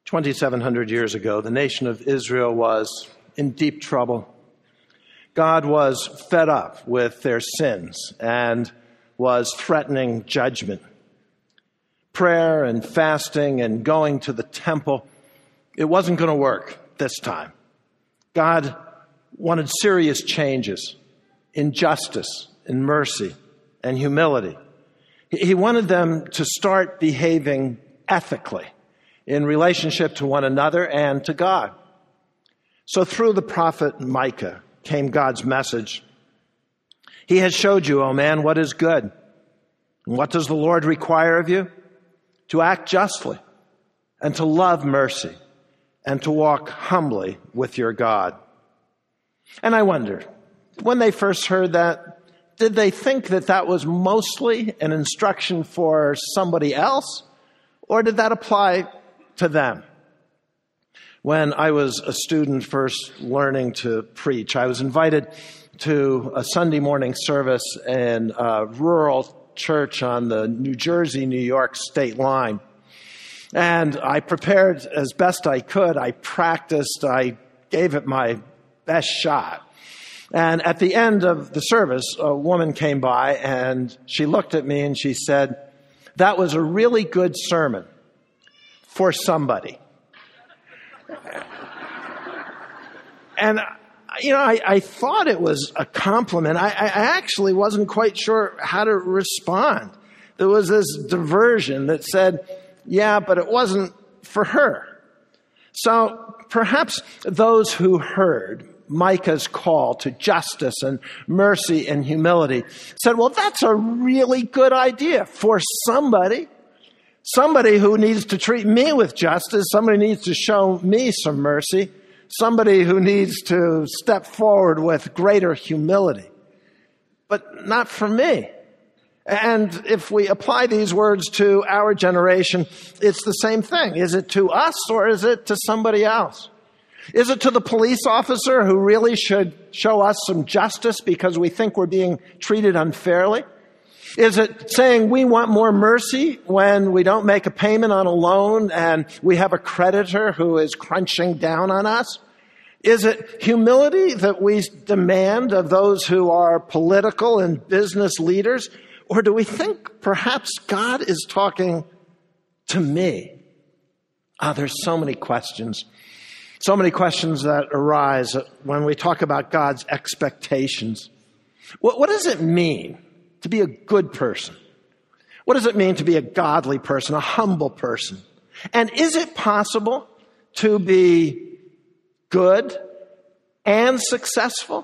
2,700 years ago, the nation of Israel was in deep trouble. God was fed up with their sins and was threatening judgment. Prayer and fasting and going to the temple, it wasn't going to work this time. God wanted serious changes in justice, in mercy, and humility. He wanted them to start behaving ethically in relationship to one another and to God. So through the prophet Micah came God's message. He has showed you, O man, what is good. And what does the Lord require of you? To act justly and to love mercy and to walk humbly with your God. And I wonder, when they first heard that, did they think that that was mostly an instruction for somebody else? Or did that apply to them? When I was a student first learning to preach, I was invited to a Sunday morning service in a rural church on the New Jersey-New York state line. And I prepared as best I could. I practiced. I gave it my best shot. And at the end of the service, a woman came by and she looked at me and she said, "That was a really good sermon for somebody." And, I thought it was a compliment. I actually wasn't quite sure how to respond. There was this diversion that said, yeah, but it wasn't for her. So perhaps those who heard Micah's call to justice and mercy and humility said, well, that's a really good idea for somebody who needs to treat me with justice, somebody needs to show me some mercy, somebody who needs to step forward with greater humility. But not for me. And if we apply these words to our generation, it's the same thing. Is it to us or is it to somebody else? Is it to the police officer who really should show us some justice because we think we're being treated unfairly? Is it saying we want more mercy when we don't make a payment on a loan and we have a creditor who is crunching down on us? Is it humility that we demand of those who are political and business leaders? Or do we think perhaps God is talking to me? There's so many questions that arise when we talk about God's expectations. What does it mean to be a good person? What does it mean to be a godly person, a humble person? And is it possible to be good and successful?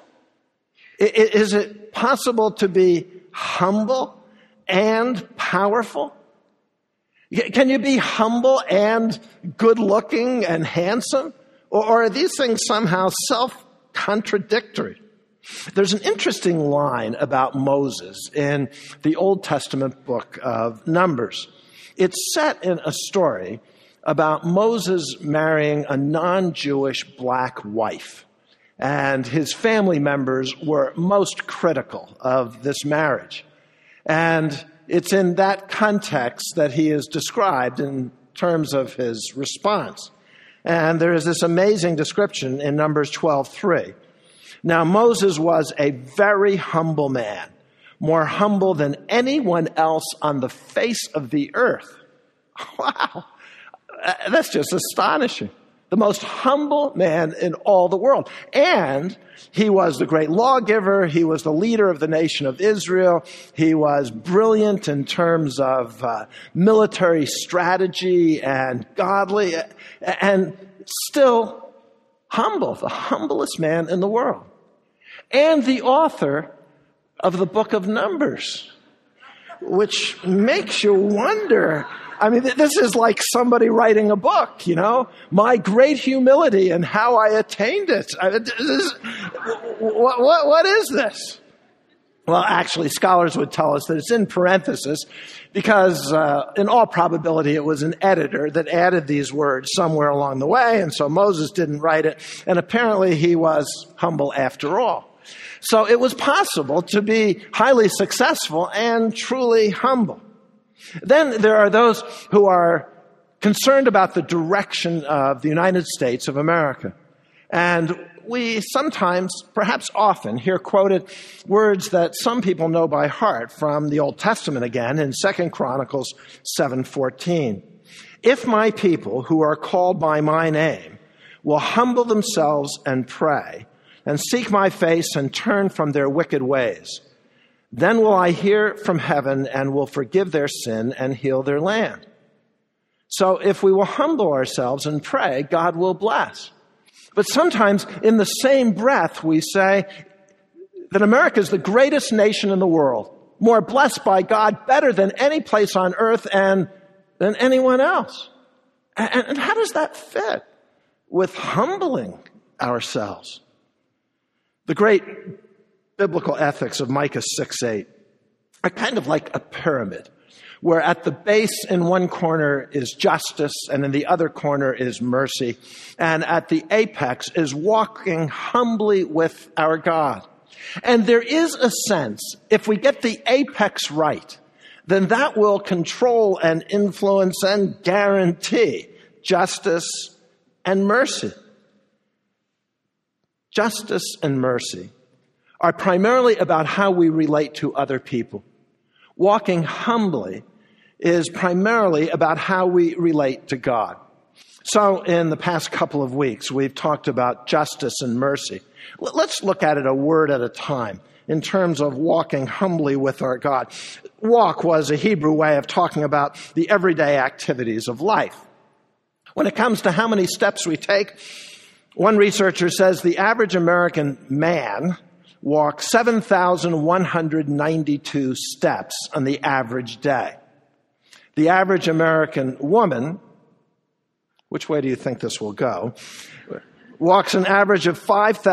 Is it possible to be humble and powerful? Can you be humble and good-looking and handsome? Or are these things somehow self-contradictory? There's an interesting line about Moses in the Old Testament book of Numbers. It's set in a story about Moses marrying a non-Jewish black wife. And his family members were most critical of this marriage. And it's in that context that he is described in terms of his response. And there is this amazing description in Numbers 12:3. Now Moses was a very humble man, more humble than anyone else on the face of the earth. Wow, that's just astonishing. The most humble man in all the world. And he was the great lawgiver. He was the leader of the nation of Israel. He was brilliant in terms of military strategy and godly, and still humble, the humblest man in the world. And the author of the book of Numbers, which makes you wonder. I mean, this is like somebody writing a book, my great humility and how I attained it. What is this? Well, actually, scholars would tell us that it's in parenthesis because in all probability it was an editor that added these words somewhere along the way, and so Moses didn't write it, and apparently he was humble after all. So it was possible to be highly successful and truly humble. Then there are those who are concerned about the direction of the United States of America. And we sometimes, perhaps often, hear quoted words that some people know by heart from the Old Testament again in 2 Chronicles 7:14. If my people who are called by my name will humble themselves and pray and seek my face and turn from their wicked ways, then will I hear from heaven and will forgive their sin and heal their land. So if we will humble ourselves and pray, God will bless. But sometimes in the same breath, we say that America is the greatest nation in the world, more blessed by God, better than any place on earth and than anyone else. And how does that fit with humbling ourselves? The great biblical ethics of Micah 6:8 are kind of like a pyramid, where at the base in one corner is justice and in the other corner is mercy. And at the apex is walking humbly with our God. And there is a sense, if we get the apex right, then that will control and influence and guarantee justice and mercy. Justice and mercy are primarily about how we relate to other people. Walking humbly is primarily about how we relate to God. So in the past couple of weeks, we've talked about justice and mercy. Let's look at it a word at a time in terms of walking humbly with our God. Walk was a Hebrew way of talking about the everyday activities of life. When it comes to how many steps we take, one researcher says the average American man walks 7,192 steps on the average day. The average American woman, which way do you think this will go, walks an average of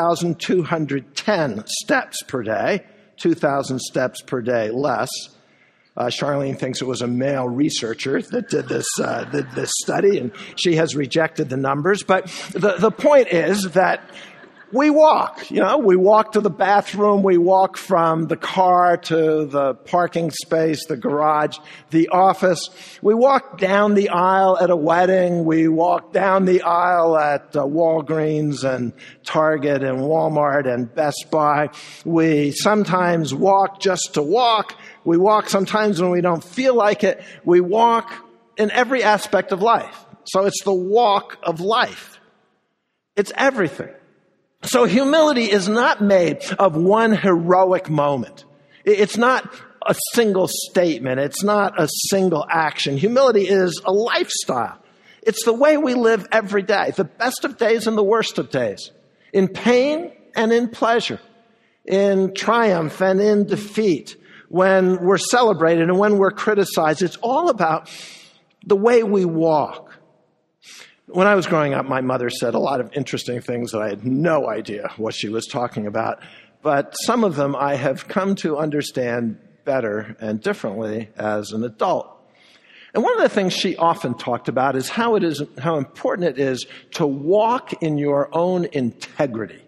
5,210 steps per day, 2,000 steps per day less. Charlene thinks it was a male researcher that did this study, and she has rejected the numbers. But the point is that we walk, we walk to the bathroom, we walk from the car to the parking space, the garage, the office. We walk down the aisle at a wedding. We walk down the aisle at Walgreens and Target and Walmart and Best Buy. We sometimes walk just to walk. We walk sometimes when we don't feel like it. We walk in every aspect of life. So it's the walk of life. It's everything. So humility is not made of one heroic moment. It's not a single statement. It's not a single action. Humility is a lifestyle. It's the way we live every day, the best of days and the worst of days, in pain and in pleasure, in triumph and in defeat, when we're celebrated and when we're criticized. It's all about the way we walk. When I was growing up, my mother said a lot of interesting things that I had no idea what she was talking about. But some of them I have come to understand better and differently as an adult. And one of the things she often talked about is how important it is to walk in your own integrity.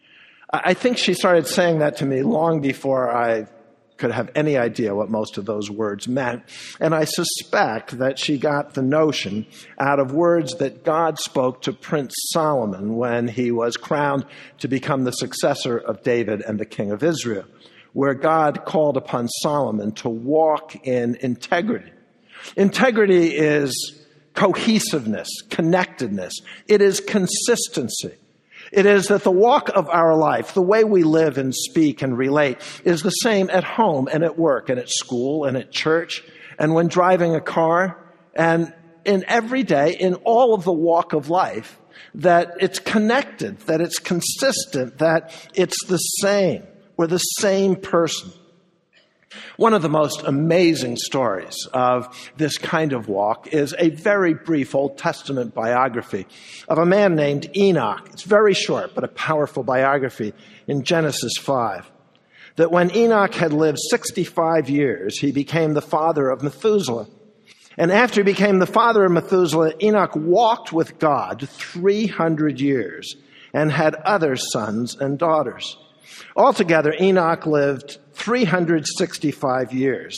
I think she started saying that to me long before I could have any idea what most of those words meant. And I suspect that she got the notion out of words that God spoke to Prince Solomon when he was crowned to become the successor of David and the king of Israel, where God called upon Solomon to walk in integrity. Integrity is cohesiveness, connectedness. It is consistency. It is that the walk of our life, the way we live and speak and relate, is the same at home and at work and at school and at church and when driving a car and in every day, in all of the walk of life, that it's connected, that it's consistent, that it's the same. We're the same person. One of the most amazing stories of this kind of walk is a very brief Old Testament biography of a man named Enoch. It's very short, but a powerful biography in Genesis 5. That when Enoch had lived 65 years, he became the father of Methuselah. And after he became the father of Methuselah, Enoch walked with God 300 years and had other sons and daughters. Altogether, Enoch lived 365 years,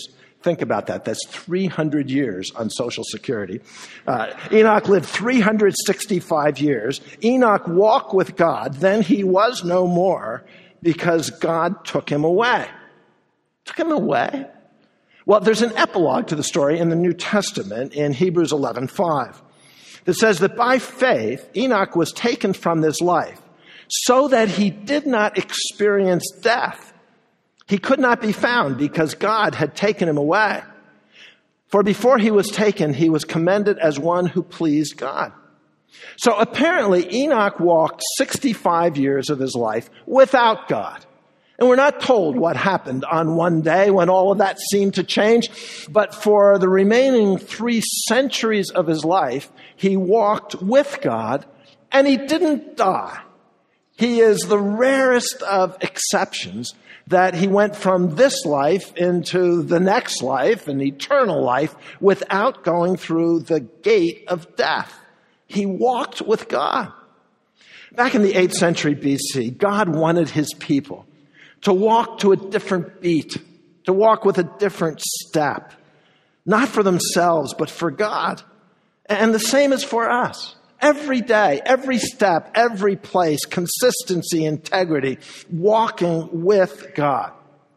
Think about that. That's 300 years on Social Security. Enoch lived 365 years. Enoch walked with God. Then he was no more because God took him away. Took him away? Well, there's an epilogue to the story in the New Testament in Hebrews 11:5 that says that by faith, Enoch was taken from this life so that he did not experience death. He could not be found because God had taken him away. For before he was taken, he was commended as one who pleased God. So apparently Enoch walked 65 years of his life without God. And we're not told what happened on one day when all of that seemed to change. But for the remaining 3 centuries of his life, he walked with God and he didn't die. He is the rarest of exceptions that he went from this life into the next life, an eternal life, without going through the gate of death. He walked with God. Back in the 8th century BC, God wanted his people to walk to a different beat, to walk with a different step, not for themselves, but for God. And the same is for us. Every day, every step, every place, consistency, integrity, walking with God.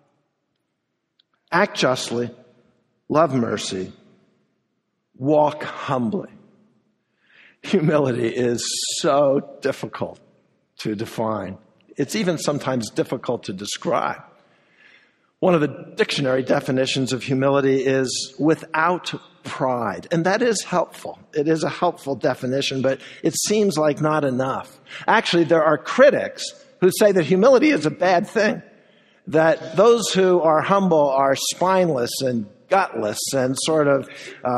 Act justly, love mercy, walk humbly. Humility is so difficult to define. It's even sometimes difficult to describe. One of the dictionary definitions of humility is without pride. And that is helpful. It is a helpful definition, but it seems like not enough. Actually, there are critics who say that humility is a bad thing, that those who are humble are spineless and gutless and sort of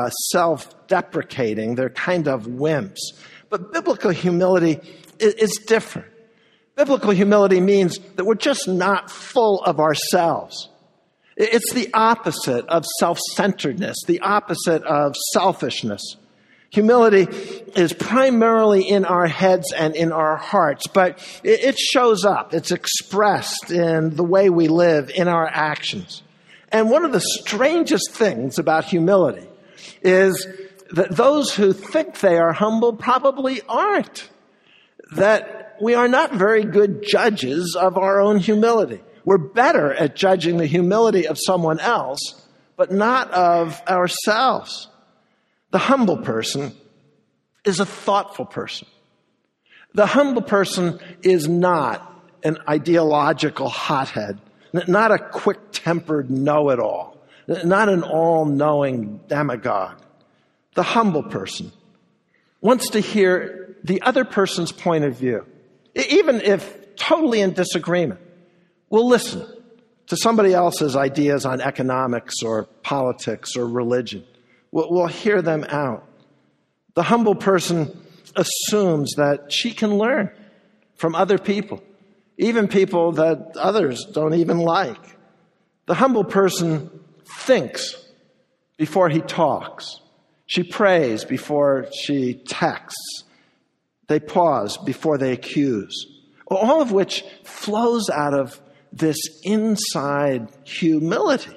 self-deprecating. They're kind of wimps. But biblical humility is different. Biblical humility means that we're just not full of ourselves. It's the opposite of self-centeredness, the opposite of selfishness. Humility is primarily in our heads and in our hearts, but it shows up. It's expressed in the way we live, in our actions. And one of the strangest things about humility is that those who think they are humble probably aren't. That we are not very good judges of our own humility. We're better at judging the humility of someone else, but not of ourselves. The humble person is a thoughtful person. The humble person is not an ideological hothead, not a quick-tempered know-it-all, not an all-knowing demagogue. The humble person wants to hear the other person's point of view, even if totally in disagreement. We'll listen to somebody else's ideas on economics or politics or religion. We'll hear them out. The humble person assumes that she can learn from other people, even people that others don't even like. The humble person thinks before he talks. She prays before she texts. They pause before they accuse. All of which flows out of this inside humility.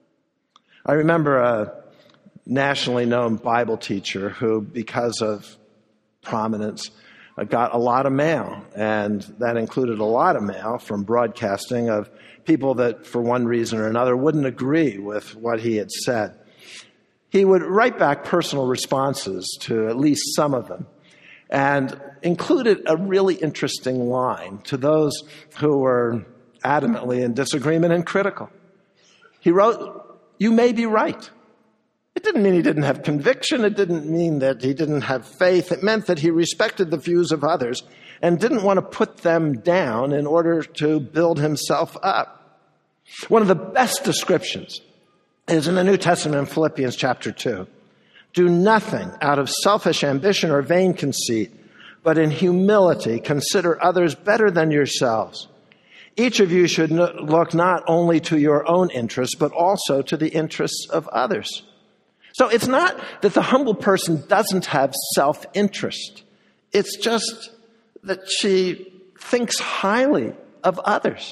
I remember a nationally known Bible teacher who, because of prominence, got a lot of mail. And that included a lot of mail from broadcasting of people that, for one reason or another, wouldn't agree with what he had said. He would write back personal responses to at least some of them, and included a really interesting line to those who were adamantly in disagreement and critical. He wrote, "You may be right." It didn't mean he didn't have conviction. It didn't mean that he didn't have faith. It meant that he respected the views of others and didn't want to put them down in order to build himself up. One of the best descriptions is in the New Testament in Philippians chapter 2. "Do nothing out of selfish ambition or vain conceit, but in humility consider others better than yourselves. Each of you should look not only to your own interests, but also to the interests of others." So it's not that the humble person doesn't have self-interest. It's just that she thinks highly of others.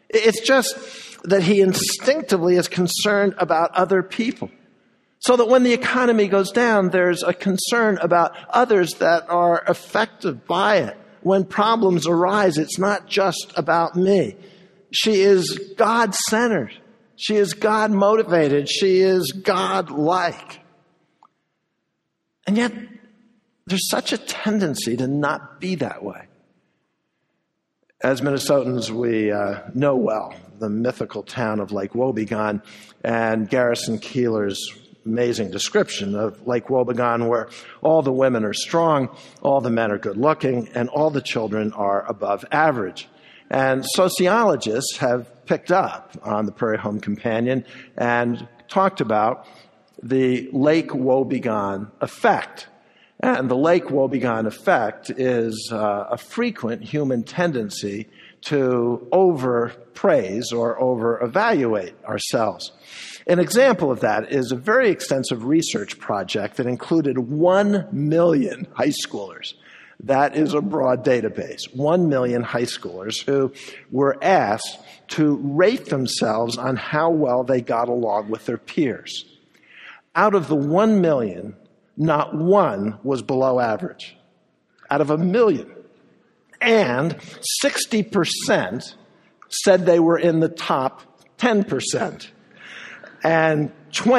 It's just that he instinctively is concerned about other people. So that when the economy goes down, there's a concern about others that are affected by it. When problems arise, it's not just about me. She is God-centered. She is God-motivated. She is God-like. And yet, there's such a tendency to not be that way. As Minnesotans, we know well the mythical town of Lake Wobegon and Garrison Keillor's amazing description of Lake Wobegon, where all the women are strong, all the men are good-looking, and all the children are above average. And sociologists have picked up on the Prairie Home Companion and talked about the Lake Wobegon effect. And the Lake Wobegon effect is a frequent human tendency to overpraise or over-evaluate ourselves. An example of that is a very extensive research project that included 1 million high schoolers. That is a broad database. 1 million high schoolers who were asked to rate themselves on how well they got along with their peers. Out of the 1 million, not one was below average. Out of 1 million. And 60% said they were in the top 10%. And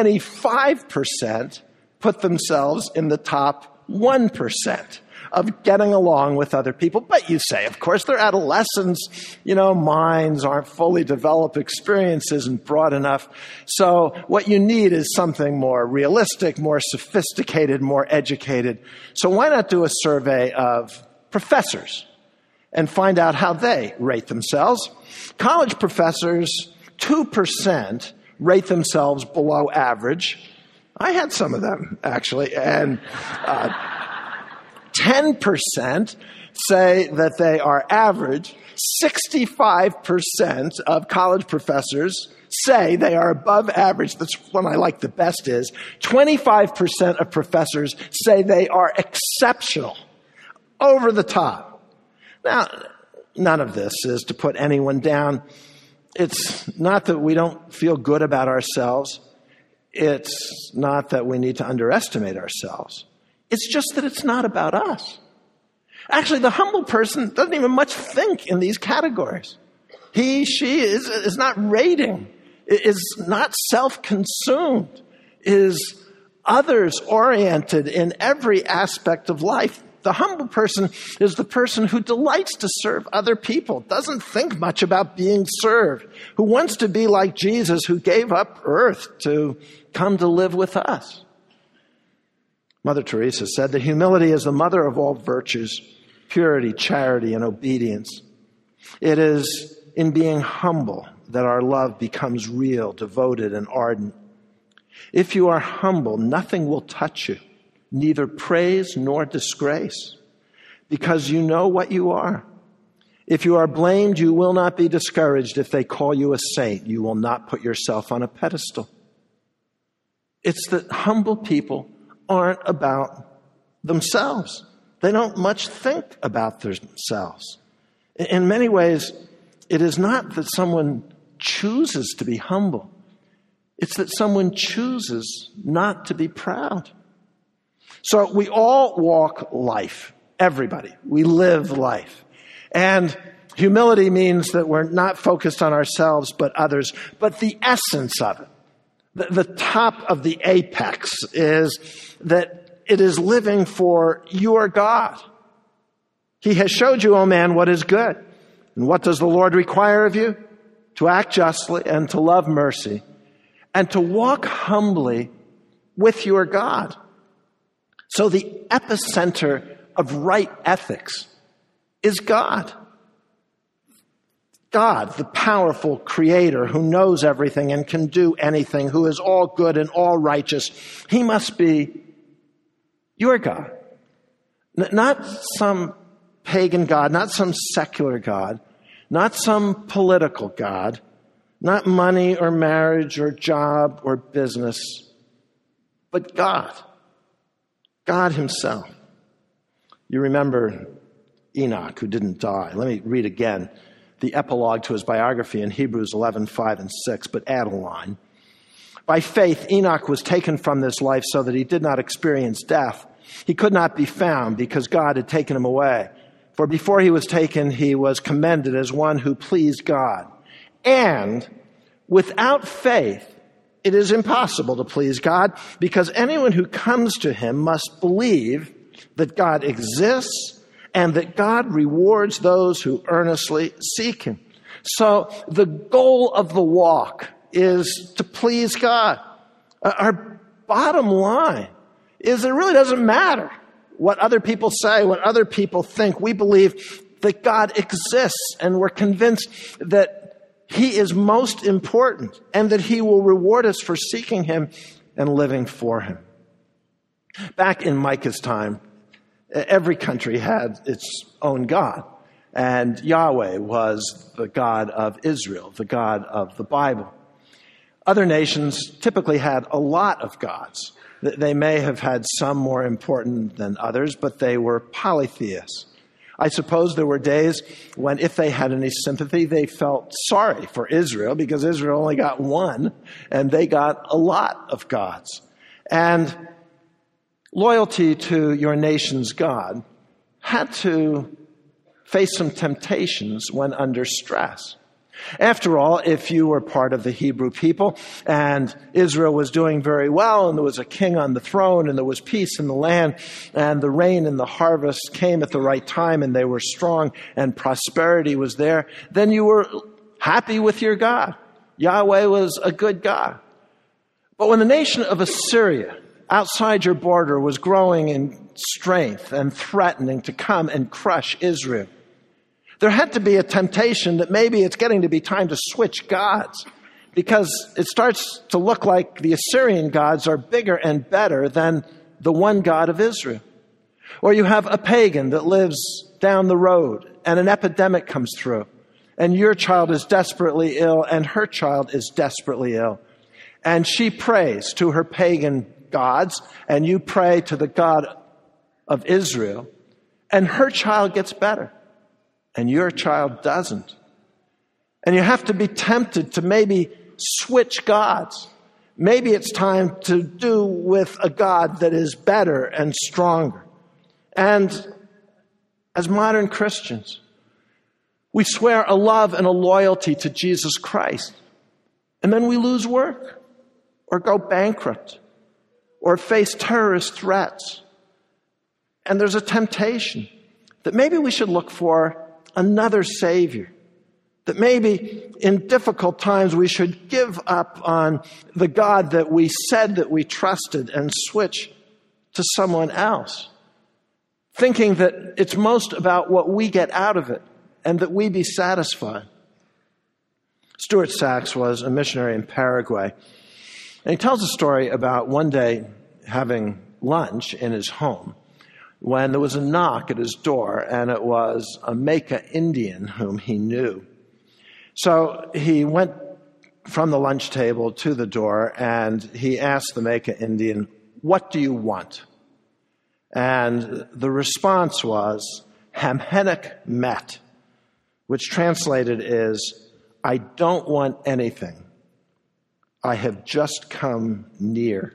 25% put themselves in the top 1% of getting along with other people. But you say, of course, they're adolescents. Minds aren't fully developed, experience isn't broad enough. So what you need is something more realistic, more sophisticated, more educated. So why not do a survey of professors and find out how they rate themselves? College professors, 2% rate themselves below average. I had some of them, actually. And 10% say that they are average. 65% of college professors say they are above average. That's one I like the best is 25% of professors say they are exceptional, over the top. Now, none of this is to put anyone down. It's not that we don't feel good about ourselves. It's not that we need to underestimate ourselves. It's just that it's not about us. Actually, the humble person doesn't even much think in these categories. He, she is not rating, is not self-consumed, is others-oriented in every aspect of life. The humble person is the person who delights to serve other people, doesn't think much about being served, who wants to be like Jesus, who gave up earth to come to live with us. Mother Teresa said that humility is the mother of all virtues, purity, charity, and obedience. It is in being humble that our love becomes real, devoted, and ardent. If you are humble, nothing will touch you, neither praise nor disgrace, because you know what you are. If you are blamed, you will not be discouraged. If they call you a saint, you will not put yourself on a pedestal. It's that humble people aren't about themselves. They don't much think about themselves. In many ways, it is not that someone chooses to be humble. It's that someone chooses not to be proud. So we all walk life, everybody. We live life. And humility means that we're not focused on ourselves but others. But the essence of it, the top of the apex, is that it is living for your God. He has showed you, O man, what is good. And what does the Lord require of you? To act justly and to love mercy and to walk humbly with your God. So the epicenter of right ethics is God. God, the powerful creator who knows everything and can do anything, who is all good and all righteous. He must be your God. Not some pagan God, not some secular God, not some political God, not money or marriage or job or business, but God. God himself. You remember Enoch, who didn't die. Let me read again the epilogue to his biography in Hebrews 11:5 and 6, but add a line. By faith, Enoch was taken from this life so that he did not experience death. He could not be found because God had taken him away. For before he was taken, he was commended as one who pleased God. And without faith, it is impossible to please God, because anyone who comes to him must believe that God exists and that God rewards those who earnestly seek him. So the goal of the walk is to please God. Our bottom line is it really doesn't matter what other people say, what other people think. We believe that God exists, and we're convinced that he is most important and that he will reward us for seeking him and living for him. Back in Micah's time, every country had its own God, and Yahweh was the God of Israel, the God of the Bible. Other nations typically had a lot of gods. They may have had some more important than others, but they were polytheists. I suppose there were days when, if they had any sympathy, they felt sorry for Israel because Israel only got one and they got a lot of gods. And loyalty to your nation's God had to face some temptations when under stress. After all, if you were part of the Hebrew people and Israel was doing very well and there was a king on the throne and there was peace in the land and the rain and the harvest came at the right time and they were strong and prosperity was there, then you were happy with your God. Yahweh was a good God. But when the nation of Assyria outside your border was growing in strength and threatening to come and crush Israel, there had to be a temptation that maybe it's getting to be time to switch gods, because it starts to look like the Assyrian gods are bigger and better than the one God of Israel. Or you have a pagan that lives down the road and an epidemic comes through and your child is desperately ill and her child is desperately ill. And she prays to her pagan gods and you pray to the God of Israel and her child gets better. And your child doesn't. And you have to be tempted to maybe switch gods. Maybe it's time to do with a God that is better and stronger. And as modern Christians, we swear a love and a loyalty to Jesus Christ. And then we lose work, or go bankrupt, or face terrorist threats. And there's a temptation that maybe we should look for another Savior, that maybe in difficult times we should give up on the God that we said that we trusted and switch to someone else, thinking that it's most about what we get out of it and that we be satisfied. Stuart Sachs was a missionary in Paraguay, and he tells a story about one day having lunch in his home when there was a knock at his door, and it was a Maca Indian whom he knew. So he went from the lunch table to the door, and he asked the Maca Indian, "What do you want?" And the response was, "Hamhenek met," which translated is, "I don't want anything. I have just come near."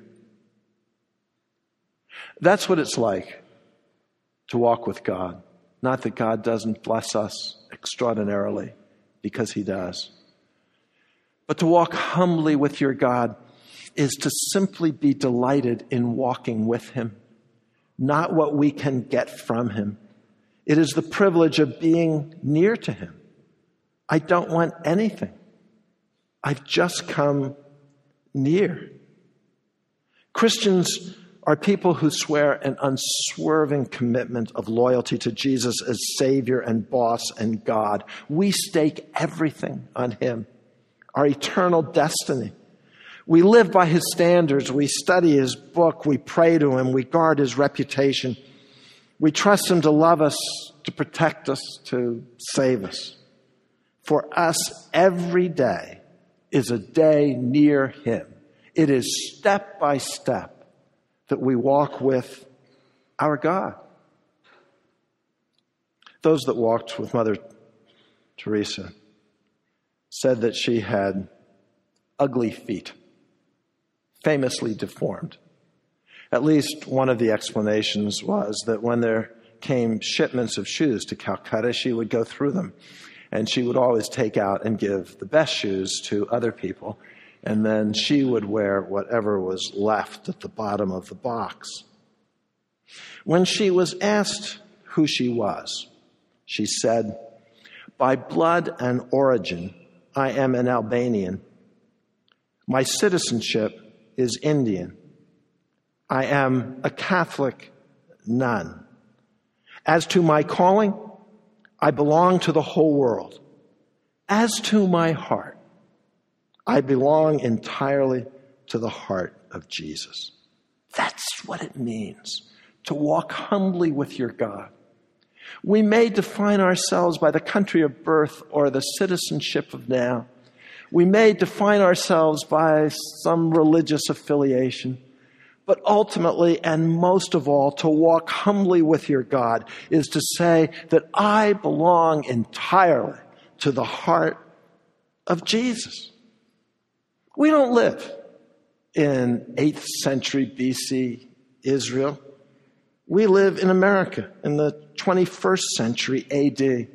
That's what it's like to walk with God. Not that God doesn't bless us extraordinarily, because he does. But to walk humbly with your God is to simply be delighted in walking with him, not what we can get from him. It is the privilege of being near to him. I don't want anything. I've just come near. Christians are people who swear an unswerving commitment of loyalty to Jesus as Savior and boss and God. We stake everything on him, our eternal destiny. We live by his standards. We study his book. We pray to him. We guard his reputation. We trust him to love us, to protect us, to save us. For us, every day is a day near him. It is step by step that we walk with our God. Those that walked with Mother Teresa, said that she had ugly feet, famously deformed. At least one of the explanations was that when there came shipments of shoes to Calcutta, she would go through them, and she would always take out and give the best shoes to other people, and then she would wear whatever was left at the bottom of the box. When she was asked who she was, she said, "By blood and origin, I am an Albanian. My citizenship is Indian. I am a Catholic nun. As to my calling, I belong to the whole world. As to my heart, I belong entirely to the heart of Jesus." That's what it means to walk humbly with your God. We may define ourselves by the country of birth or the citizenship of now. We may define ourselves by some religious affiliation. But ultimately, and most of all, to walk humbly with your God is to say that I belong entirely to the heart of Jesus. We don't live in 8th century BC Israel. We live in America in the 21st century AD.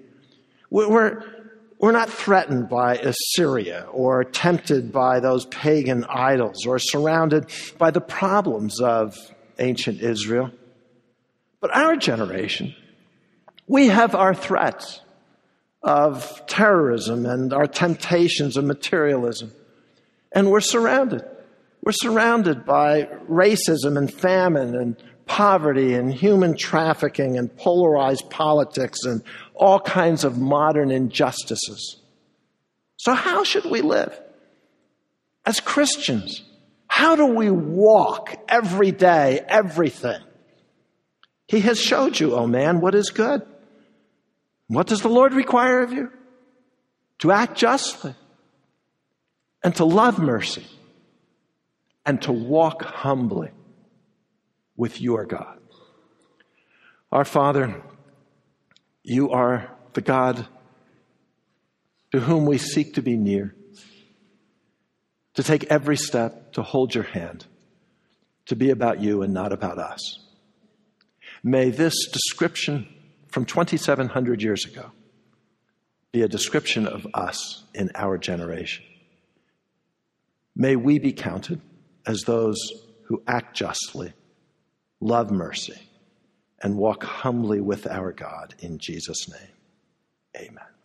We're not threatened by Assyria or tempted by those pagan idols or surrounded by the problems of ancient Israel. But our generation, we have our threats of terrorism and our temptations of materialism. And we're surrounded. We're surrounded by racism and famine and poverty and human trafficking and polarized politics and all kinds of modern injustices. So how should we live? As Christians, how do we walk every day, everything? He has showed you, oh man, what is good. What does the Lord require of you? To act justly and to love mercy and to walk humbly with your God. Our Father, you are the God to whom we seek to be near, to take every step, to hold your hand, to be about you and not about us. May this description from 2,700 years ago be a description of us in our generation. May we be counted as those who act justly, love mercy, and walk humbly with our God in Jesus' name. Amen.